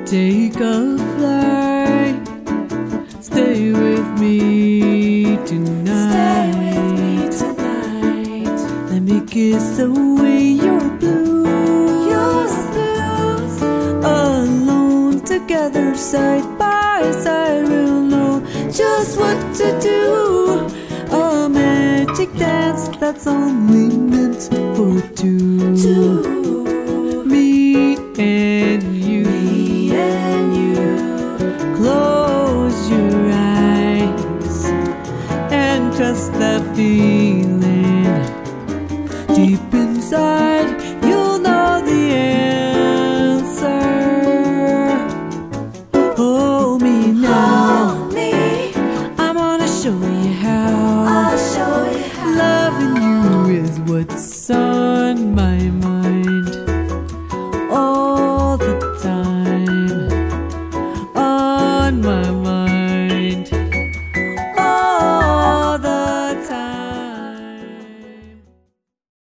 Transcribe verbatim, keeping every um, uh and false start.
Take a flight, stay with me tonight. Stay with me tonight. Let me kiss away your blues. Your blues. Alone together, side by side, we'll know just what to do. A magic dance that's only meant for two. Two. Me and you. Me and you. Close your eyes and trust that feeling. Deep inside, you'll know the answer. Hold me now. Hold me. I'm gonna show you how. I'll show you how. Loving you is what's on my mind all the time. On my mind.